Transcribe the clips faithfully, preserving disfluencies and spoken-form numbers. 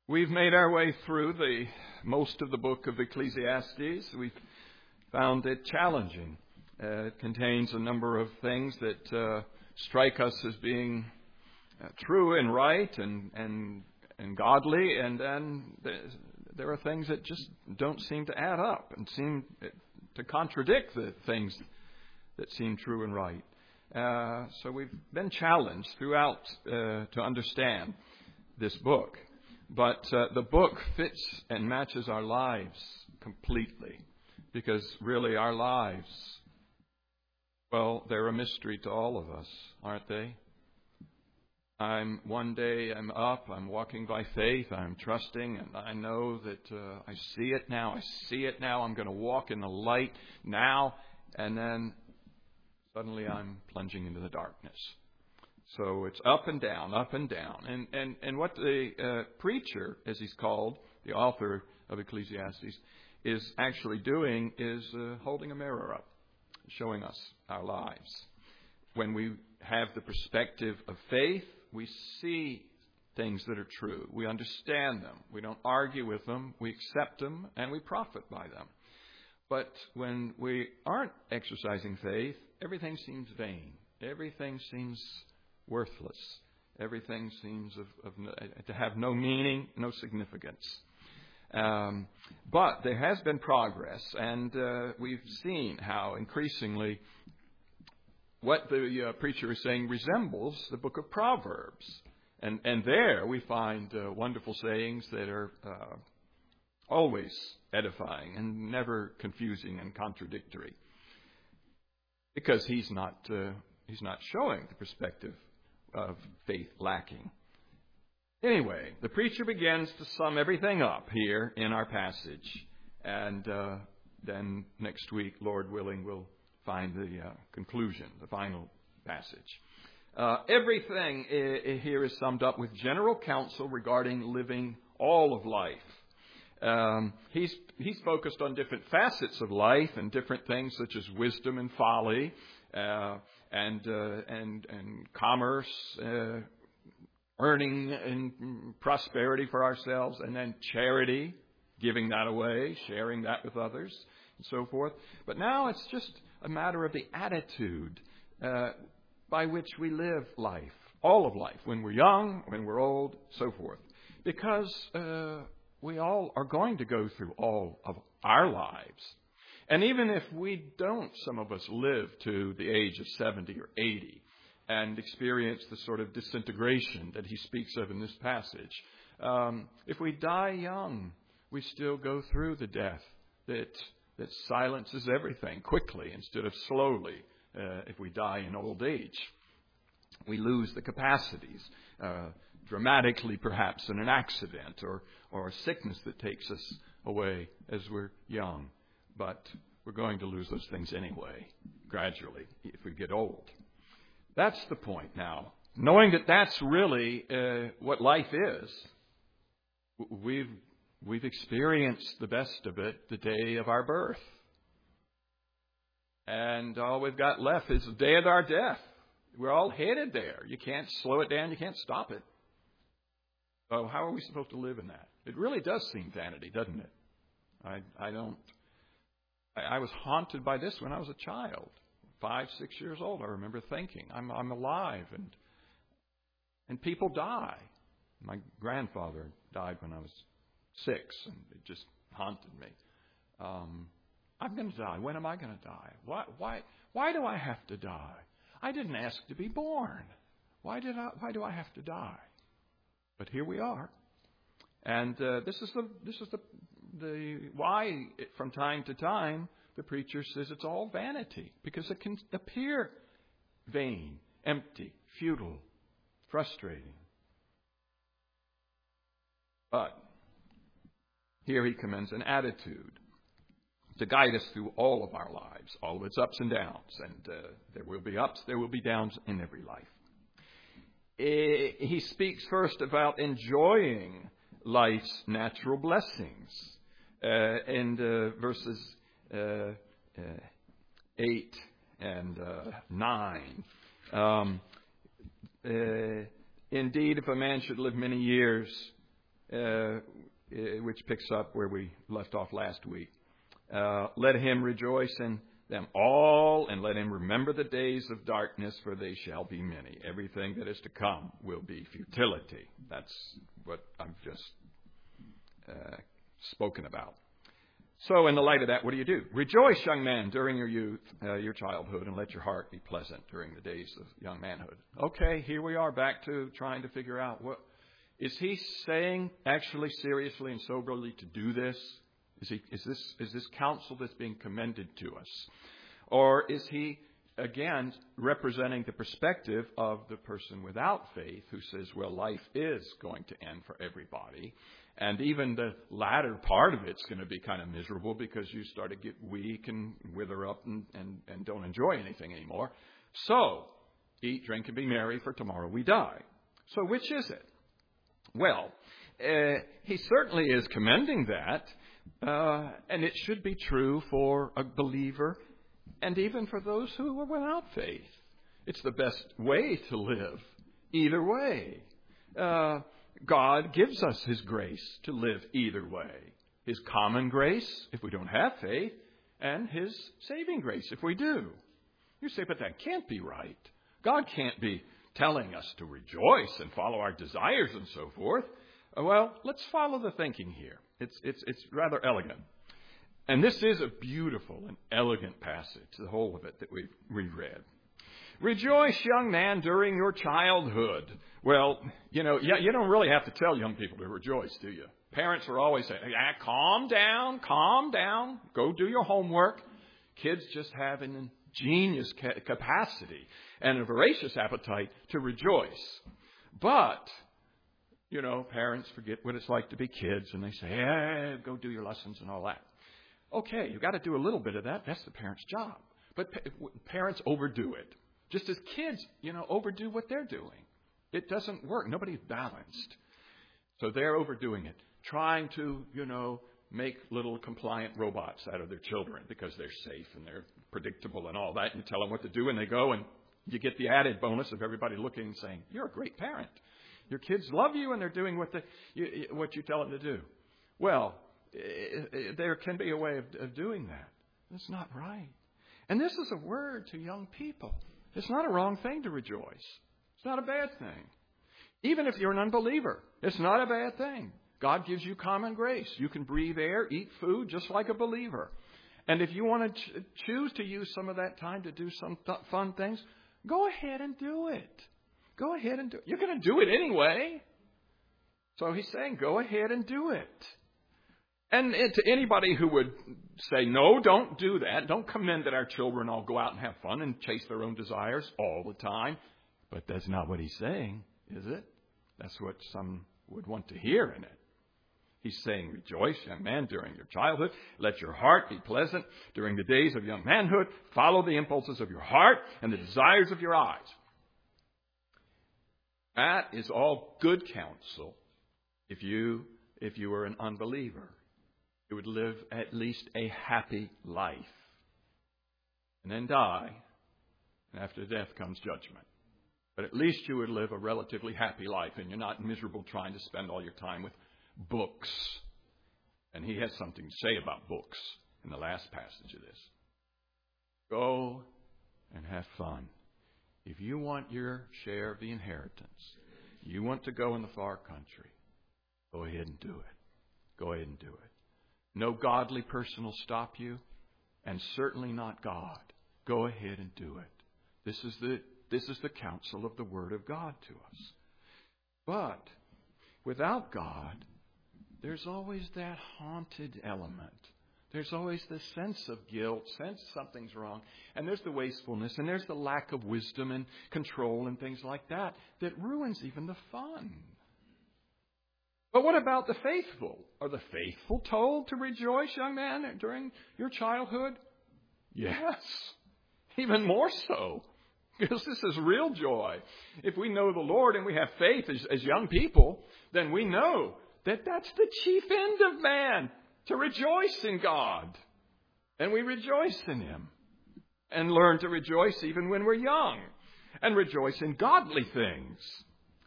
We've made our way through the most of the book of Ecclesiastes. We've found it challenging. Uh, it contains a number of things that uh, strike us as being uh, true and right and and and godly, and then there are things that just don't seem to add up and seem to contradict the things that seem true and right. Uh, so we've been challenged throughout uh, to understand this book. But uh, the book fits and matches our lives completely, because really our lives, well, they're a mystery to all of us, aren't they? I'm one day I'm up, I'm walking by faith, I'm trusting, and I know that uh, I see it now, I see it now, I'm going to walk in the light now, and then suddenly I'm plunging into the darkness. So it's up and down, up and down. And and, and what the uh, preacher, as he's called, the author of Ecclesiastes, is actually doing is uh, holding a mirror up, showing us our lives. When we have the perspective of faith, we see things that are true. We understand them. We don't argue with them. We accept them, and we profit by them. But when we aren't exercising faith, everything seems vain. Everything seems worthless. Everything seems of, of, to have no meaning, no significance. Um, but there has been progress, and uh, we've seen how increasingly what the uh, preacher is saying resembles the book of Proverbs. And, and there we find uh, wonderful sayings that are uh, always edifying and never confusing and contradictory, because he's not uh, he's not showing the perspective of faith lacking. Anyway, the preacher begins to sum everything up here in our passage, and uh, then next week, Lord willing, we'll find the uh, conclusion, the final passage. Uh, everything I- I here is summed up with general counsel regarding living all of life. Um, he's he's focused on different facets of life and different things such as wisdom and folly, uh, and uh, and and commerce, uh, earning and prosperity for ourselves, and then charity, giving that away, sharing that with others, and so forth. But now it's just a matter of the attitude uh, by which we live life, all of life, when we're young, when we're old, so forth, because Uh, we all are going to go through all of our lives. And even if we don't, some of us live to the age of seventy or eighty and experience the sort of disintegration that he speaks of in this passage, um, if we die young, we still go through the death that that silences everything quickly instead of slowly. Uh, if we die in old age, we lose the capacities, uh, dramatically perhaps in an accident or, or a sickness that takes us away as we're young. But we're going to lose those things anyway, gradually, if we get old. That's the point now. Knowing that that's really uh, what life is, we've, we've experienced the best of it the day of our birth. And all we've got left is the day of our death. We're all headed there. You can't slow it down. You can't stop it. So how are we supposed to live in that? It really does seem vanity, doesn't it? I, I don't. I, I was haunted by this when I was a child, five, six years old. I remember thinking, I'm, I'm alive, and and people die. My grandfather died when I was six, and it just haunted me. Um, I'm going to die. When am I going to die? Why? Why? Why do I have to die? I didn't ask to be born. Why did I? Why do I have to die? But here we are, and uh, this is the this is the the why from time to time the preacher says it's all vanity, because it can appear vain, empty, futile, frustrating. But here he commends an attitude to guide us through all of our lives, all of its ups and downs, and uh, there will be ups, there will be downs in every life. He speaks first about enjoying life's natural blessings uh, in uh, verses uh, uh, eight and uh, nine. Um, uh, Indeed, if a man should live many years, uh, which picks up where we left off last week. Uh, let him rejoice in them all, and let him remember the days of darkness, for they shall be many. Everything that is to come will be futility. That's what I've just uh, spoken about. So in the light of that, what do you do? Rejoice, young man, during your youth, uh, your childhood, and let your heart be pleasant during the days of young manhood. Okay, here we are back to trying to figure out, what is he saying actually seriously and soberly to do this? Is he, is this, is this counsel that's being commended to us? Or is he, again, representing the perspective of the person without faith who says, well, life is going to end for everybody. And even the latter part of it's going to be kind of miserable because you start to get weak and wither up and, and, and don't enjoy anything anymore. So, eat, drink, and be merry, for tomorrow we die. So which is it? Well, uh, he certainly is commending that. Uh, and it should be true for a believer and even for those who are without faith. It's the best way to live, either way. Uh, God gives us His grace to live either way. His common grace, if we don't have faith, and His saving grace, if we do. You say, but that can't be right. God can't be telling us to rejoice and follow our desires and so forth. Well, let's follow the thinking here. It's, it's, it's rather elegant. And this is a beautiful and elegant passage, the whole of it that we've reread. Rejoice, young man, during your childhood. Well, you know, you, you don't really have to tell young people to rejoice, do you? Parents are always saying, ah, calm down, calm down, go do your homework. Kids just have an ingenious ca- capacity and a voracious appetite to rejoice. But you know, parents forget what it's like to be kids, and they say, hey, go do your lessons and all that. Okay, you've got to do a little bit of that. That's the parent's job. But pa- parents overdo it. Just as kids, you know, overdo what they're doing. It doesn't work. Nobody's balanced. So they're overdoing it, trying to, you know, make little compliant robots out of their children because they're safe and they're predictable and all that. And you tell them what to do, and they go, and you get the added bonus of everybody looking and saying, you're a great parent. Your kids love you, and they're doing what, the, you, what you tell them to do. Well, there can be a way of, of doing that. That's not right. And this is a word to young people. It's not a wrong thing to rejoice. It's not a bad thing. Even if you're an unbeliever, it's not a bad thing. God gives you common grace. You can breathe air, eat food, just like a believer. And if you want to ch- choose to use some of that time to do some th- fun things, go ahead and do it. Go ahead and do it. You're going to do it anyway. So he's saying, go ahead and do it. And to anybody who would say, no, don't do that. Don't commend that our children all go out and have fun and chase their own desires all the time. But that's not what he's saying, is it? That's what some would want to hear in it. He's saying, rejoice, young man, during your childhood. Let your heart be pleasant during the days of young manhood. Follow the impulses of your heart and the desires of your eyes. That is all good counsel if you if you were an unbeliever. You would live at least a happy life and then die. And after death comes judgment. But at least you would live a relatively happy life, and you're not miserable trying to spend all your time with books. And he has something to say about books in the last passage of this. Go and have fun. If you want your share of the inheritance, you want to go in the far country, go ahead and do it. Go ahead and do it. No godly person will stop you, and certainly not God. Go ahead and do it. This is the this is the counsel of the Word of God to us. But without God, there's always that haunted element. There's always the sense of guilt, sense something's wrong. And there's the wastefulness, and there's the lack of wisdom and control and things like that that ruins even the fun. But what about the faithful? Are the faithful told to rejoice, young man, during your childhood? Yes, even more so. Because this is real joy. If we know the Lord and we have faith as, as young people, then we know that that's the chief end of man. To rejoice in God. And we rejoice in Him. And learn to rejoice even when we're young. And rejoice in godly things.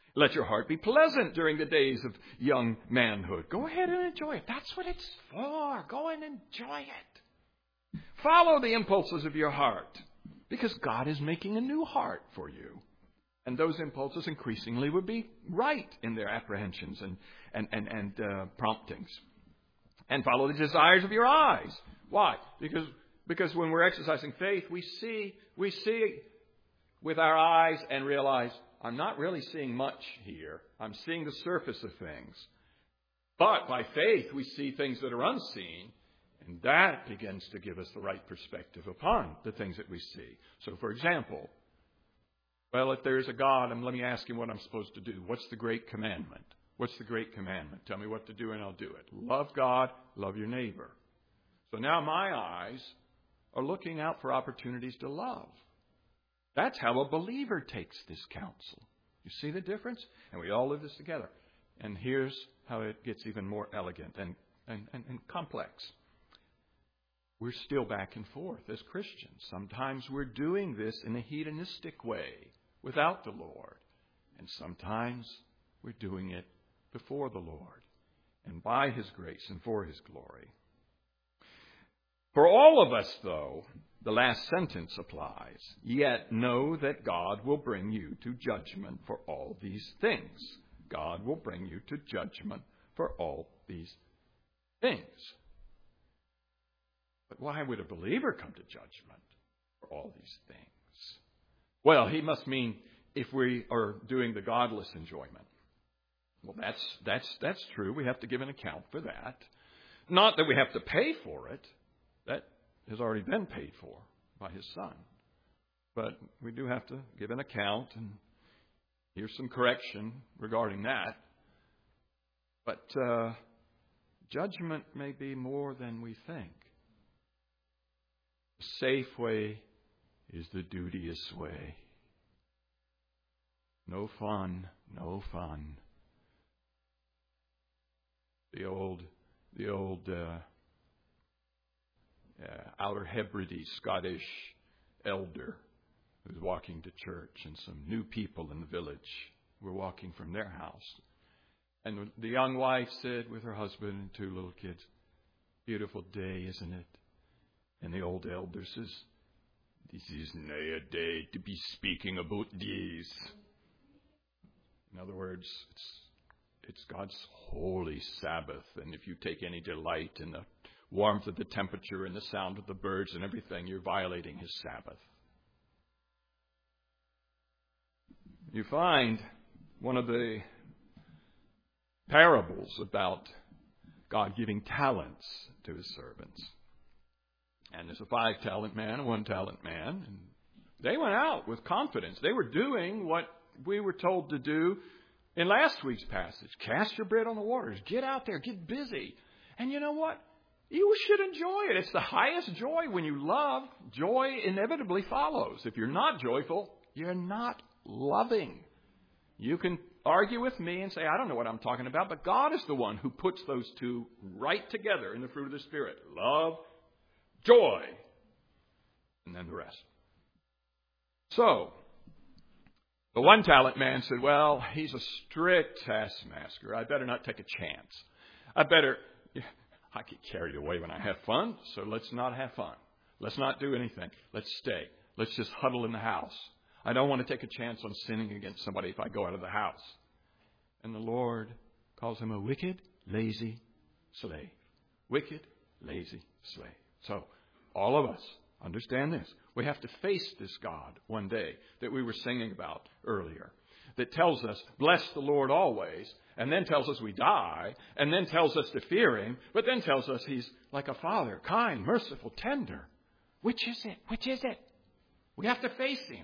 Let your heart be pleasant during the days of young manhood. Go ahead and enjoy it. That's what it's for. Go and enjoy it. Follow the impulses of your heart, because God is making a new heart for you. And those impulses increasingly would be right in their apprehensions and, and, and, and uh, promptings. And follow the desires of your eyes. Why? Because, because when we're exercising faith, we see, we see with our eyes and realize, I'm not really seeing much here. I'm seeing the surface of things. But by faith, we see things that are unseen. And that begins to give us the right perspective upon the things that we see. So, for example, well, if there is a God, and let me ask him what I'm supposed to do. What's the great commandment? What's the great commandment? Tell me what to do and I'll do it. Love God, love your neighbor. So now my eyes are looking out for opportunities to love. That's how a believer takes this counsel. You see the difference? And we all live this together. And here's how it gets even more elegant and, and, and, and complex. We're still back and forth as Christians. Sometimes we're doing this in a hedonistic way without the Lord. And sometimes we're doing it before the Lord and by His grace and for His glory. For all of us, though, the last sentence applies. Yet know that God will bring you to judgment for all these things. God will bring you to judgment for all these things. But why would a believer come to judgment for all these things? Well, he must mean if we are doing the godless enjoyment. Well, that's that's that's true. We have to give an account for that. Not that we have to pay for it. That has already been paid for by His Son. But we do have to give an account, and here's some correction regarding that. But uh, judgment may be more than we think. The safe way is the duteous way. No fun, no fun. The old, the old uh, uh, Outer Hebrides Scottish elder who was walking to church, and some new people in the village were walking from their house. And the young wife said with her husband and two little kids, "Beautiful day, isn't it?" And the old elder says, "This is nae a day to be speaking about these." In other words, it's it's God's holy Sabbath, and if you take any delight in the warmth of the temperature and the sound of the birds and everything, you're violating His Sabbath. You find one of the parables about God giving talents to His servants. And there's a five-talent man, a one-talent man. And they went out with confidence. They were doing what we were told to do in last week's passage. Cast your bread on the waters. Get out there. Get busy. And you know what? You should enjoy it. It's the highest joy when you love. Joy inevitably follows. If you're not joyful, you're not loving. You can argue with me and say, I don't know what I'm talking about, but God is the one who puts those two right together in the fruit of the Spirit. Love, joy, and then the rest. So, the one talent man said, well, he's a strict taskmaster. I better not take a chance. I better, I get carried away when I have fun, so let's not have fun. Let's not do anything. Let's stay. Let's just huddle in the house. I don't want to take a chance on sinning against somebody if I go out of the house. And the Lord calls him a wicked, lazy slave. Wicked, lazy slave. So, all of us, understand this. We have to face this God one day that we were singing about earlier. That tells us, bless the Lord always. And then tells us we die. And then tells us to fear Him. But then tells us He's like a father, kind, merciful, tender. Which is it? Which is it? We have to face Him.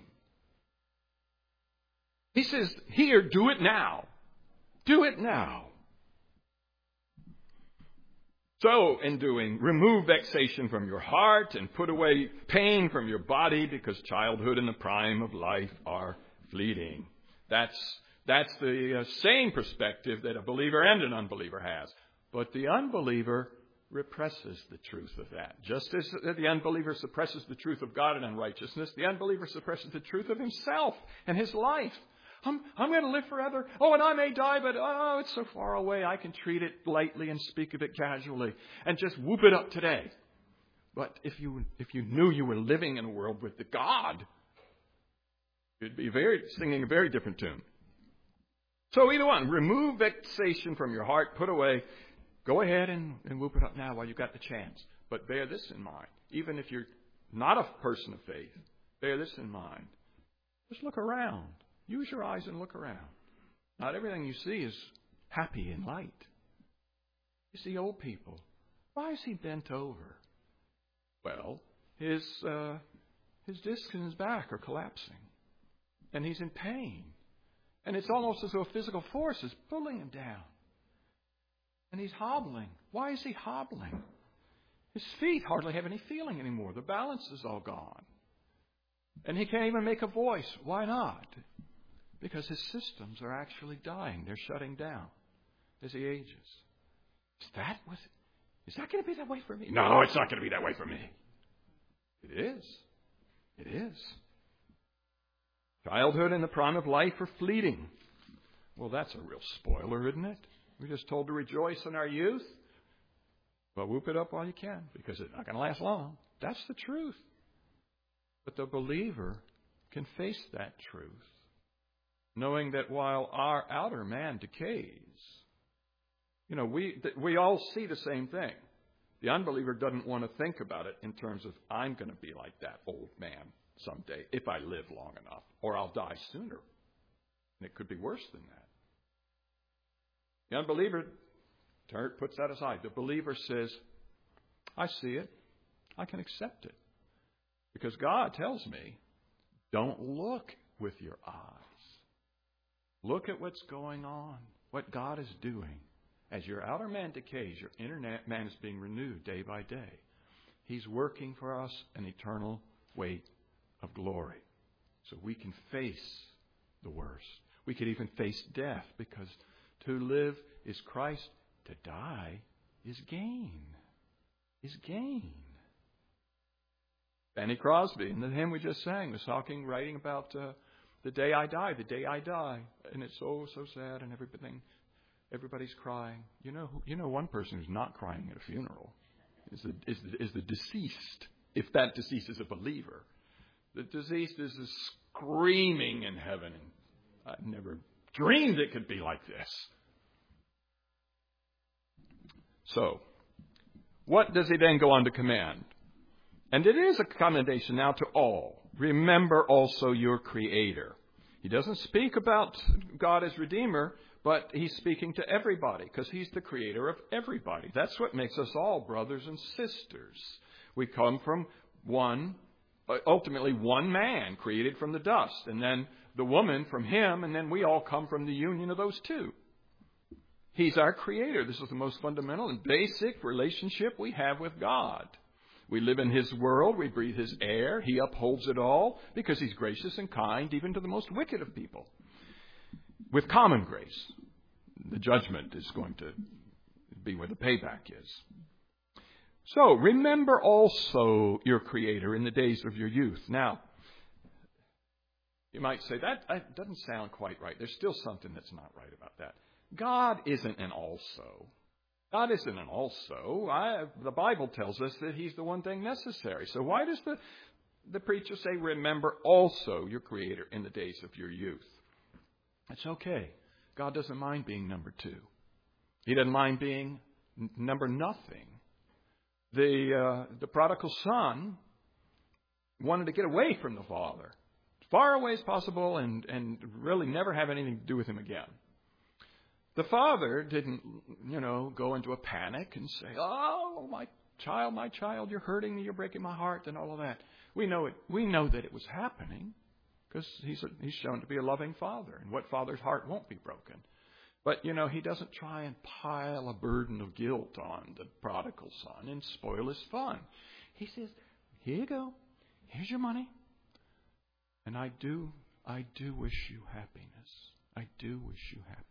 He says, here, do it now. Do it now. So, in doing, remove vexation from your heart and put away pain from your body, because childhood and the prime of life are fleeting. That's, that's the uh, same perspective that a believer and an unbeliever has. But the unbeliever represses the truth of that. Just as the unbeliever suppresses the truth of God and unrighteousness, the unbeliever suppresses the truth of himself and his life. I'm, I'm going to live forever. Oh, and I may die, but oh, it's so far away. I can treat it lightly and speak of it casually and just whoop it up today. But if you if you knew you were living in a world with the God, you'd be very singing a very different tune. So either one, remove vexation from your heart, put away. Go ahead and, and whoop it up now while you've got the chance. But bear this in mind. Even if you're not a person of faith, bear this in mind. Just look around. Use your eyes and look around. Not everything you see is happy and light. You see old people. Why is he bent over? Well, his uh, his discs in his back are collapsing. And he's in pain. And it's almost as though a physical force is pulling him down. And he's hobbling. Why is he hobbling? His feet hardly have any feeling anymore. The balance is all gone. And he can't even make a voice. Why not? Because his systems are actually dying. They're shutting down as he ages. Is that what? Is that going to be that way for me? No, it's not going to be that way for me. It is. It is. Childhood and the prime of life are fleeting. Well, that's a real spoiler, isn't it? We're just told to rejoice in our youth. Well, whoop it up while you can, because it's not going to last long. That's the truth. But the believer can face that truth, knowing that while our outer man decays, you know, we we all see the same thing. The unbeliever doesn't want to think about it in terms of, I'm going to be like that old man someday if I live long enough, or I'll die sooner. And it could be worse than that. The unbeliever puts that aside. The believer says, I see it. I can accept it. Because God tells me, don't look with your eyes. Look at what's going on, what God is doing. As your outer man decays, your inner man is being renewed day by day. He's working for us an eternal weight of glory. So we can face the worst. We could even face death, because to live is Christ, to die is gain. Is gain. Fanny Crosby, in the hymn we just sang, was talking, writing about uh, the day I die, the day I die. And it's so, so sad, and everything, everybody's crying. You know, you know one person who's not crying at a funeral is the, is the, is the deceased, if that deceased is a believer. The deceased is screaming in heaven. I never dreamed it could be like this. So, what does he then go on to command? And it is a commendation now to all. Remember also your Creator. He doesn't speak about God as Redeemer, but he's speaking to everybody, because he's the Creator of everybody. That's what makes us all brothers and sisters. We come from one, ultimately one man created from the dust, and then the woman from him, and then we all come from the union of those two. He's our Creator. This is the most fundamental and basic relationship we have with God. We live in His world. We breathe His air. He upholds it all because He's gracious and kind, even to the most wicked of people. With common grace, the judgment is going to be where the payback is. So, remember also your Creator in the days of your youth. Now, you might say, that, that doesn't sound quite right. There's still something that's not right about that. God isn't an also. God isn't an also. I, the Bible tells us that He's the one thing necessary. So why does the, the preacher say, remember also your Creator in the days of your youth? It's okay. God doesn't mind being number two. He doesn't mind being n- number nothing. The, uh, the prodigal son wanted to get away from the father, as far away as possible, and, and really never have anything to do with him again. The father didn't, you know, go into a panic and say, oh, my child, my child, you're hurting me, you're breaking my heart, and all of that. We know it. We know that it was happening because he's, a, he's shown to be a loving father. And what father's heart won't be broken? But, you know, he doesn't try and pile a burden of guilt on the prodigal son and spoil his fun. He says, here you go. Here's your money. And I do, I do wish you happiness. I do wish you happiness.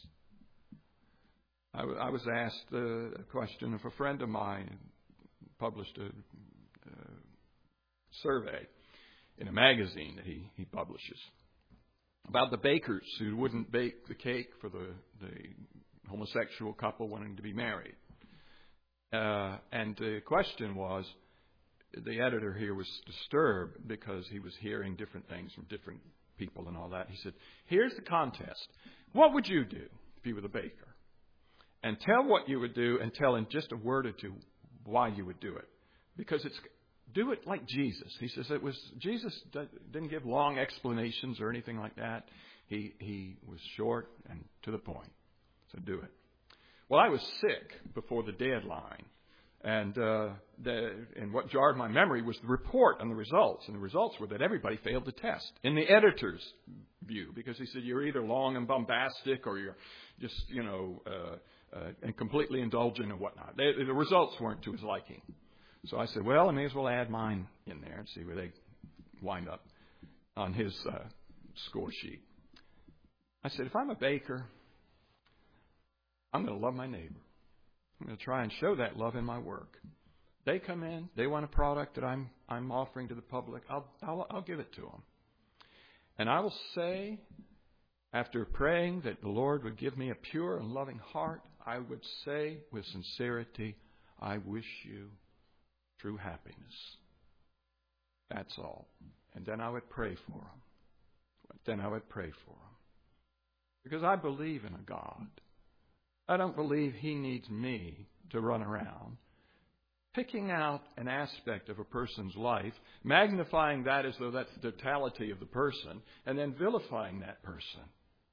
I, w- I was asked uh, a question of a friend of mine, published a uh, survey in a magazine that he, he publishes about the bakers who wouldn't bake the cake for the, the homosexual couple wanting to be married. Uh, and the question was, the editor here was disturbed because he was hearing different things from different people and all that. He said, here's the contest. What would you do if you were the baker? And tell what you would do and tell in just a word or two why you would do it. Because it's do it like Jesus. He says it was Jesus didn't give long explanations or anything like that. He he was short and to the point. So do it. Well, I was sick before the deadline. And uh, the, and what jarred my memory was the report on the results. And the results were that everybody failed the test, in the editor's view, because he said you're either long and bombastic or you're just, you know, uh, uh, and completely indulgent and whatnot. They, the results weren't to his liking. So I said, well, I may as well add mine in there and see where they wind up on his uh, score sheet. I said, if I'm a baker, I'm going to love my neighbor. I'm going to try and show that love in my work. They come in, they want a product that I'm I'm offering to the public. I'll I'll, I'll give it to them. And I will say, after praying that the Lord would give me a pure and loving heart, I would say with sincerity, I wish you true happiness. That's all. And then I would pray for them. Then I would pray for them. Because I believe in a God. I don't believe He needs me to run around picking out an aspect of a person's life, magnifying that as though that's the totality of the person, and then vilifying that person.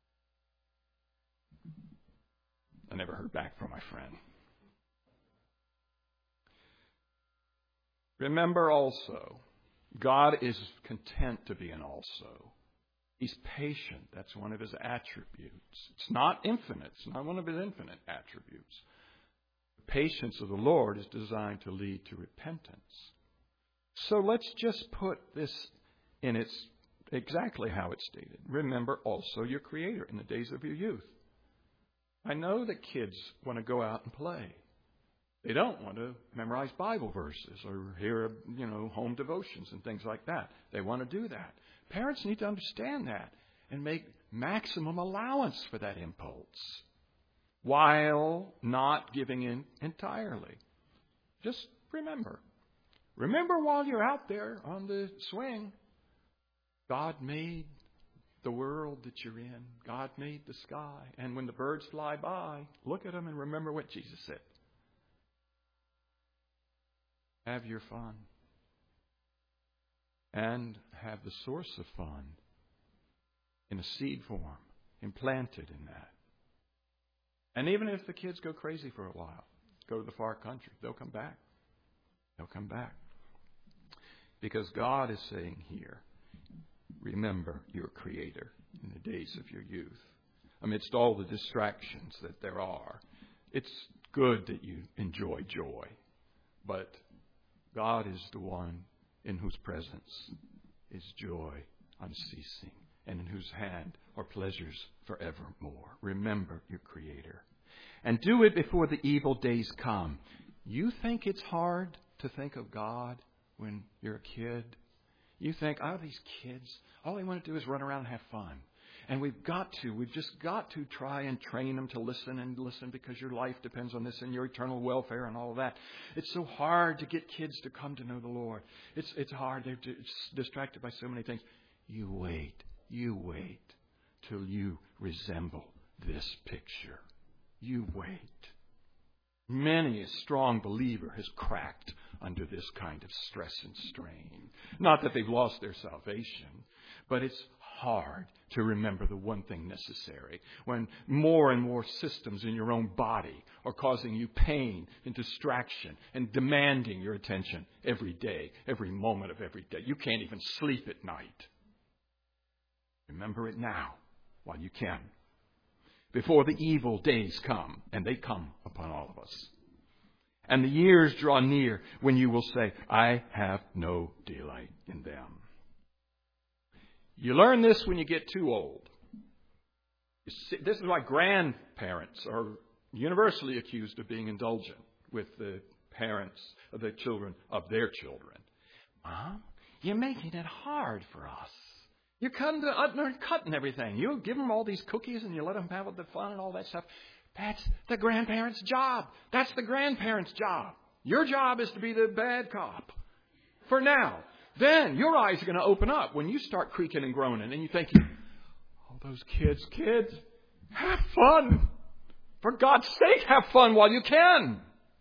I never heard back from my friend. Remember also, God is content to be an also. He's patient. That's one of His attributes. It's not infinite. It's not one of His infinite attributes. The patience of the Lord is designed to lead to repentance. So let's just put this in its exactly how it's stated. Remember also your Creator in the days of your youth. I know that kids want to go out and play. They don't want to memorize Bible verses or hear, you know, home devotions and things like that. They want to do that. Parents need to understand that and make maximum allowance for that impulse while not giving in entirely. Just remember. Remember while you're out there on the swing, God made the world that you're in. God made the sky. And when the birds fly by, look at them and remember what Jesus said. Have your fun. And have the source of fun in a seed form, implanted in that. And even if the kids go crazy for a while, go to the far country, they'll come back. They'll come back. Because God is saying here, remember your Creator in the days of your youth. Amidst all the distractions that there are, it's good that you enjoy joy. But God is the one in whose presence is joy unceasing, and in whose hand are pleasures forevermore. Remember your Creator. And do it before the evil days come. You think it's hard to think of God when you're a kid? You think, oh, these kids, all they want to do is run around and have fun. And we've got to, we've just got to try and train them to listen and listen because your life depends on this and your eternal welfare and all of that. It's so hard to get kids to come to know the Lord. It's it's hard. They're distracted by so many things. You wait. You wait till you resemble this picture. You wait. Many a strong believer has cracked under this kind of stress and strain. Not that they've lost their salvation, but it's hard to remember the one thing necessary when more and more systems in your own body are causing you pain and distraction and demanding your attention every day, every moment of every day. You can't even sleep at night. Remember it now while you can, before the evil days come, and they come upon all of us. And the years draw near when you will say, I have no delight in them. You learn this when you get too old. You see, this is why grandparents are universally accused of being indulgent with the parents of the children of their children. Mom, you're making it hard for us. You're cutting, they're cutting everything. You give them all these cookies and you let them have the fun and all that stuff. That's the grandparents' job. That's the grandparents' job. Your job is to be the bad cop. For now. Then your eyes are going to open up when you start creaking and groaning and you think, oh, those kids, kids, have fun. For God's sake, have fun while you can.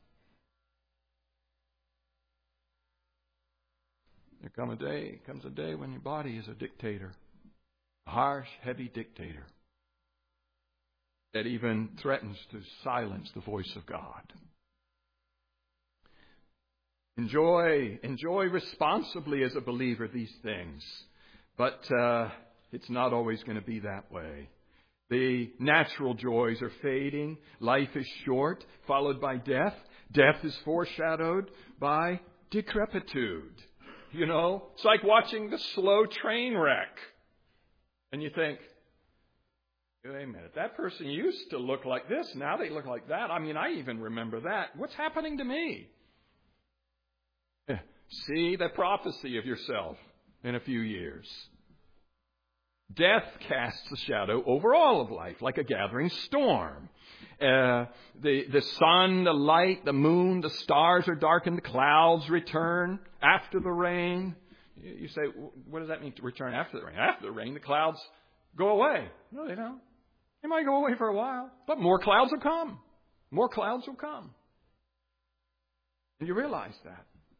There come a day, comes a day when your body is a dictator. A harsh, heavy dictator that even threatens to silence the voice of God. Enjoy, enjoy responsibly as a believer these things. But uh, it's not always going to be that way. The natural joys are fading. Life is short, followed by death. Death is foreshadowed by decrepitude. You know, it's like watching the slow train wreck. And you think, wait a minute, that person used to look like this. Now they look like that. I mean, I even remember that. What's happening to me? See the prophecy of yourself in a few years. Death casts a shadow over all of life, like a gathering storm. Uh, the, the sun, the light, the moon, the stars are darkened, the clouds return after the rain. You say, what does that mean to return after the rain? After the rain, the clouds go away. No, they don't. They might go away for a while, but more clouds will come. More clouds will come. And you realize that.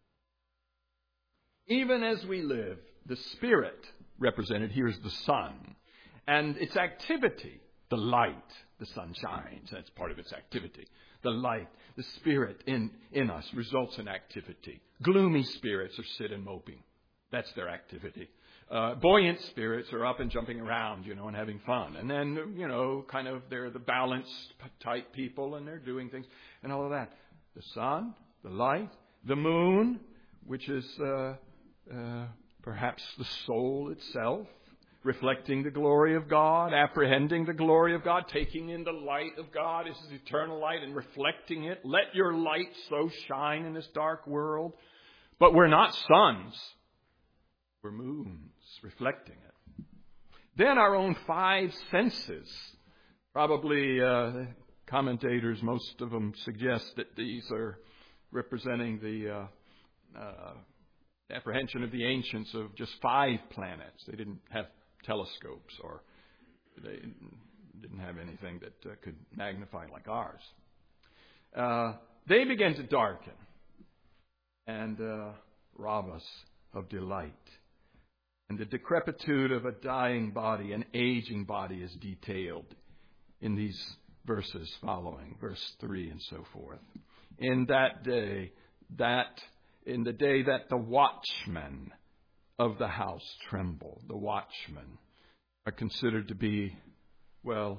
Even as we live, the Spirit represented here is the sun. And its activity, the light, the sun shines. That's part of its activity. The light, the Spirit in, in us results in activity. Gloomy spirits are sit and moping. That's their activity. Uh, buoyant spirits are up and jumping around, you know, and having fun. And then, you know, kind of they're the balanced type people and they're doing things and all of that. The sun, the light, the moon, which is uh, uh, perhaps the soul itself, reflecting the glory of God, apprehending the glory of God, taking in the light of God, His eternal light, and reflecting it. Let your light so shine in this dark world. But we're not suns. We're moons, reflecting it. Then our own five senses. Probably uh, commentators, most of them suggest that these are representing the uh, uh, apprehension of the ancients of just five planets. They didn't have telescopes, or they didn't have anything that uh, could magnify like ours. Uh, they begin to darken and uh, rob us of delight. And the decrepitude of a dying body, an aging body, is detailed in these verses following, verse three and so forth. In that day, that in the day that the watchmen of the house tremble. The watchmen are considered to be, well,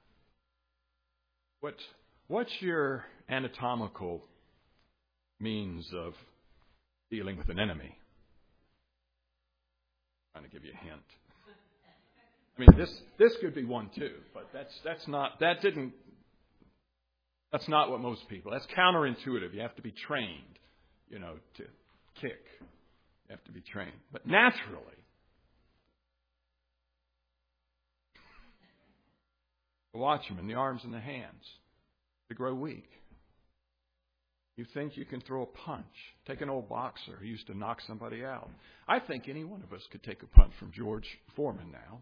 what, what's your anatomical means of dealing with an enemy? I'm trying to give you a hint. I mean, this this could be one too, but that's that's not that didn't that's not what most people. That's counterintuitive. You have to be trained, you know, to kick. You have to be trained. But naturally, the watchman, the arms and the hands, they grow weak. You think you can throw a punch. Take an old boxer who used to knock somebody out. I think any one of us could take a punch from George Foreman now.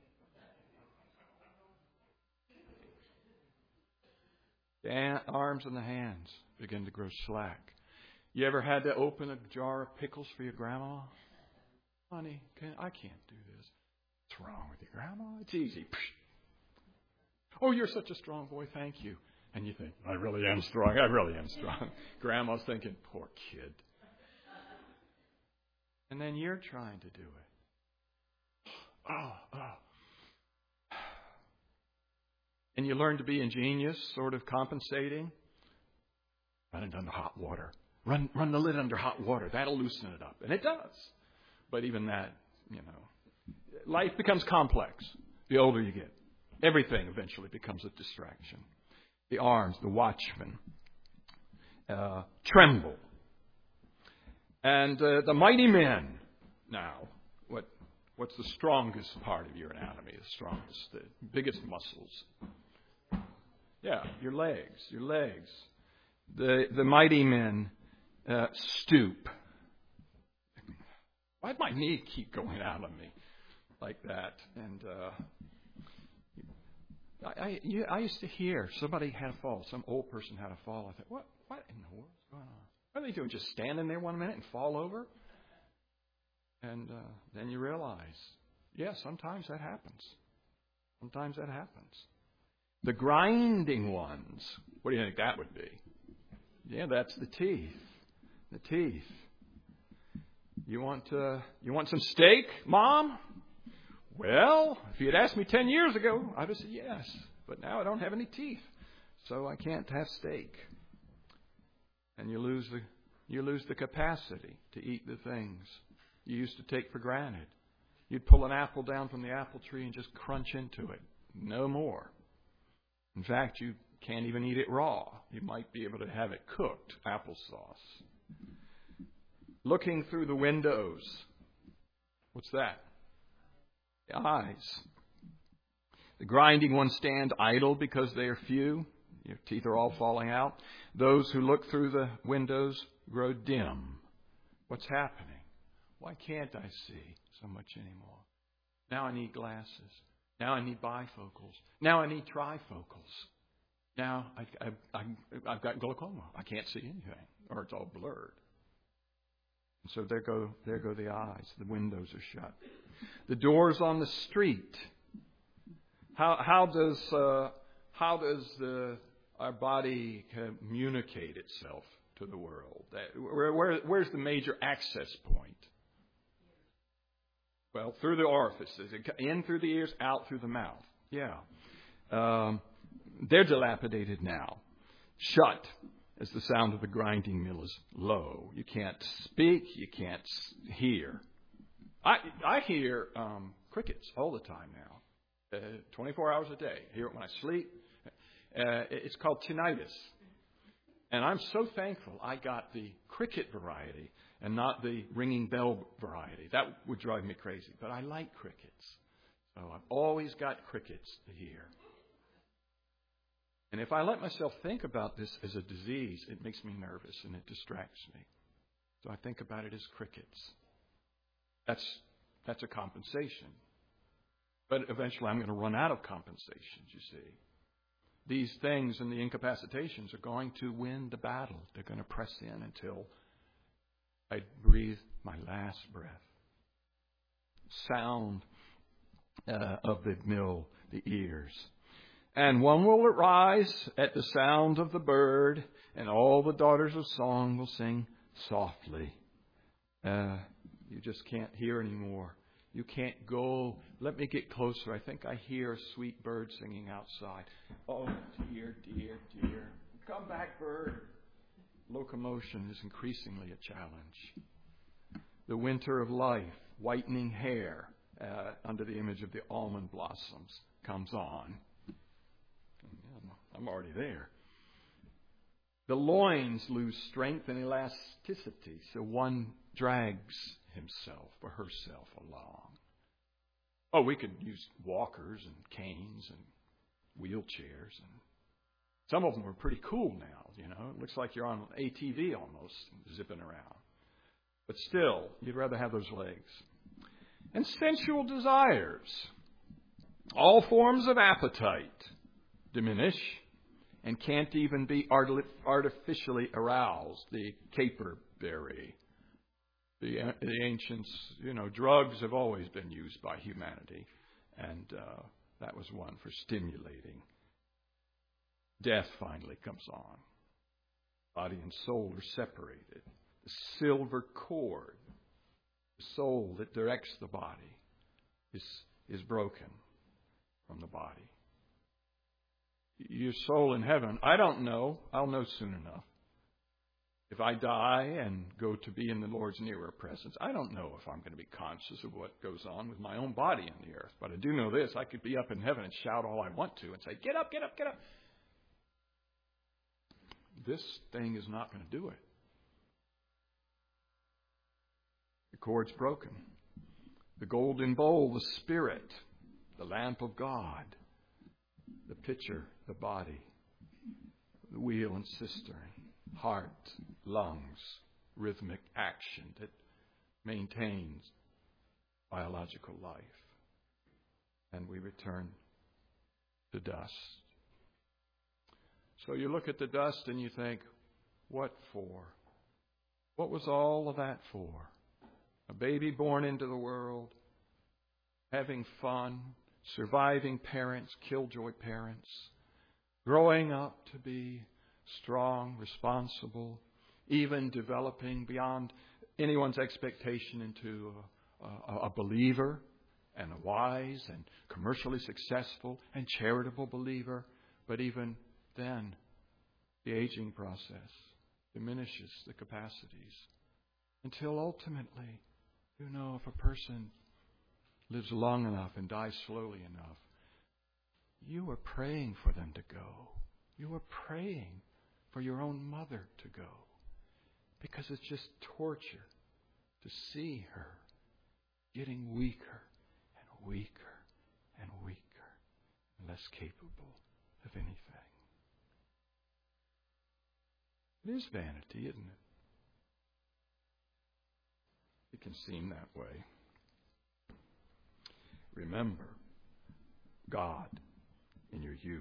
The arms and the hands begin to grow slack. You ever had to open a jar of pickles for your grandma? Honey, can, I can't do this. What's wrong with you, Grandma? It's easy. Oh, you're such a strong boy. Thank you. And you think, I really am strong. I really am strong. Grandma's thinking, poor kid. And then you're trying to do it. Oh, oh. And you learn to be ingenious, sort of compensating. Run it under hot water. Run, run the lid under hot water. That'll loosen it up. And it does. But even that, you know, life becomes complex the older you get. Everything eventually becomes a distraction. The arms, the watchmen, uh, tremble. And uh, the mighty men, now, what What's the strongest part of your anatomy? The strongest, the biggest muscles? Yeah, your legs, your legs. The the mighty men uh, stoop. Why'd my knee keep going out of me like that? And uh, I, I, you, I used to hear somebody had a fall. Some old person had a fall. I thought, what, what in the world's going on? What are they doing? Just standing there one minute and fall over? And uh, then you realize, yeah, sometimes that happens. Sometimes that happens. The grinding ones, what do you think that would be? Yeah, that's the teeth. The teeth. You want uh, you want some steak, Mom? Well, if you had asked me ten years ago, I'd have said yes. But now I don't have any teeth, so I can't have steak. And you lose the you lose the capacity to eat the things you used to take for granted. You'd pull an apple down from the apple tree and just crunch into it. No more. In fact, you can't even eat it raw. You might be able to have it cooked, applesauce. Looking through the windows. What's that? The eyes. The grinding ones stand idle because they are few. Your teeth are all falling out. Those who look through the windows grow dim. What's happening? Why can't I see so much anymore? Now I need glasses. Now I need bifocals. Now I need trifocals. Now I, I, I, I've got glaucoma. I can't see anything, or it's all blurred. And so there go there go the eyes. The windows are shut. The doors on the street. How how does uh, how does the, our body communicate itself to the world? That, where, where where's the major access point? Well, through the orifices, in through the ears, out through the mouth. Yeah, um, they're dilapidated now. Shut. As the sound of the grinding mill is low. You can't speak. You can't hear. I I hear um, crickets all the time now, uh, twenty-four hours a day. I hear it when I sleep. Uh, it's called tinnitus. And I'm so thankful I got the cricket variety and not the ringing bell variety. That would drive me crazy. But I like crickets. So I've always got crickets to hear. And if I let myself think about this as a disease, it makes me nervous and it distracts me. So I think about it as crickets. That's that's a compensation. But eventually I'm going to run out of compensations, you see. These things and the incapacitations are going to win the battle. They're going to press in until I breathe my last breath. Sound uh, of the mill, the ears. And one will arise at the sound of the bird, and all the daughters of song will sing softly. Uh, you just can't hear anymore. You can't go. Let me get closer. I think I hear a sweet bird singing outside. Oh, dear, dear, dear. Come back, bird. Locomotion is increasingly a challenge. The winter of life, whitening hair uh, under the image of the almond blossoms comes on. I'm already there. The loins lose strength and elasticity, so one drags himself or herself along. Oh, we could use walkers and canes and wheelchairs, and some of them are pretty cool now. You know, it looks like you're on an A T V almost, zipping around. But still, you'd rather have those legs. And sensual desires, all forms of appetite, diminish. And can't even be artificially aroused. The caperberry. The, the ancients, you know, drugs have always been used by humanity. And uh, that was one for stimulating. Death finally comes on. Body and soul are separated. The silver cord, the soul that directs the body, is, is broken from the body. Your soul in heaven, I don't know. I'll know soon enough. If I die and go to be in the Lord's nearer presence, I don't know if I'm going to be conscious of what goes on with my own body in the earth. But I do know this. I could be up in heaven and shout all I want to and say, get up, get up, get up. This thing is not going to do it. The cord's broken. The golden bowl, the Spirit, the lamp of God, the pitcher, the body, the wheel and cistern, heart, lungs, rhythmic action that maintains biological life. And we return to dust. So you look at the dust and you think, what for? What was all of that for? A baby born into the world, having fun, surviving parents, killjoy parents, growing up to be strong, responsible, even developing beyond anyone's expectation into a, a, a believer and a wise and commercially successful and charitable believer. But even then, the aging process diminishes the capacities until ultimately, you know, if a person lives long enough and dies slowly enough, you are praying for them to go. You are praying for your own mother to go. Because it's just torture to see her getting weaker and weaker and weaker and less capable of anything. It is vanity, isn't it? It can seem that way. Remember God in your youth.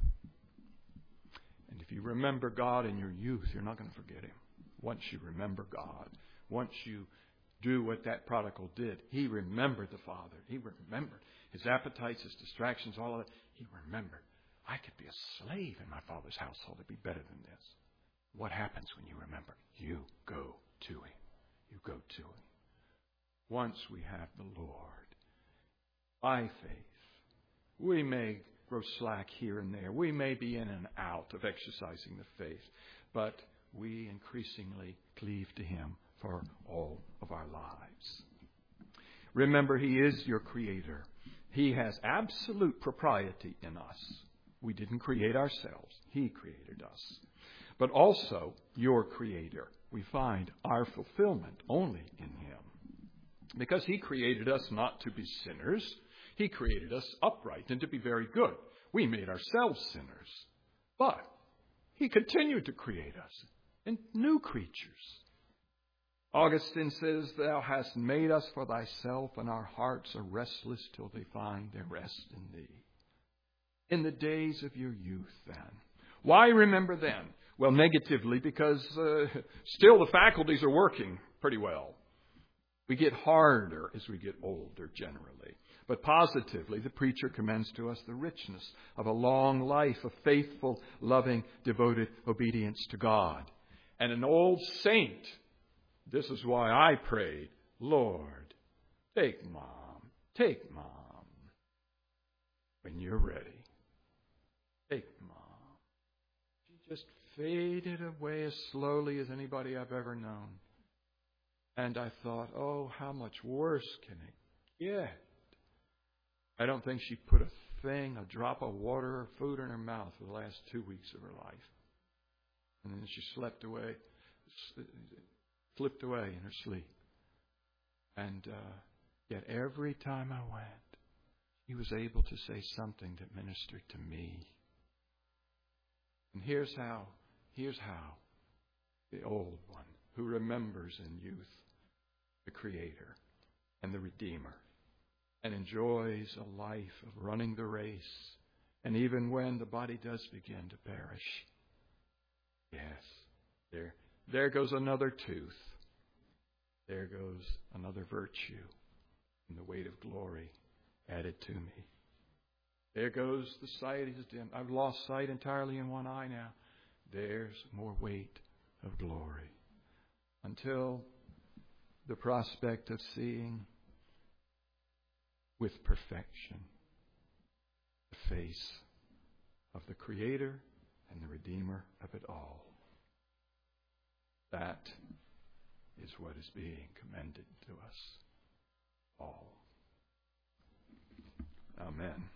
And if you remember God in your youth, you're not going to forget Him. Once you remember God, once you do what that prodigal did, he remembered the Father. He remembered his appetites, his distractions, all of it. He remembered, I could be a slave in my Father's household. It'd be better than this. What happens when you remember? You go to Him. You go to Him. Once we have the Lord, by faith, we may grow slack here and there. We may be in and out of exercising the faith, but we increasingly cleave to Him for all of our lives. Remember, He is your Creator. He has absolute propriety in us. We didn't create ourselves. He created us. But also your Creator. We find our fulfillment only in Him. Because He created us not to be sinners. He created us upright and to be very good. We made ourselves sinners. But He continued to create us in new creatures. Augustine says, Thou hast made us for Thyself, and our hearts are restless till they find their rest in Thee. In the days of your youth, then. Why remember then? Well, negatively, because uh, still the faculties are working pretty well. We get harder as we get older, generally. But positively, the preacher commends to us the richness of a long life of faithful, loving, devoted obedience to God. And an old saint, this is why I prayed, Lord, take Mom, take Mom. When you're ready, take Mom. She just faded away as slowly as anybody I've ever known. And I thought, oh, how much worse can it get? I don't think she put a thing, a drop of water or food in her mouth for the last two weeks of her life. And then she slept away, slipped away in her sleep. And uh, yet every time I went, he was able to say something that ministered to me. And here's how, here's how the old one who remembers in youth the Creator and the Redeemer and enjoys a life of running the race. And even when the body does begin to perish, yes, there, there goes another tooth. There goes another virtue and the weight of glory added to me. There goes the sight is dim. I've lost sight entirely in one eye now. There's more weight of glory. Until the prospect of seeing with perfection the face of the Creator and the Redeemer of it all. That is what is being commended to us all. Amen.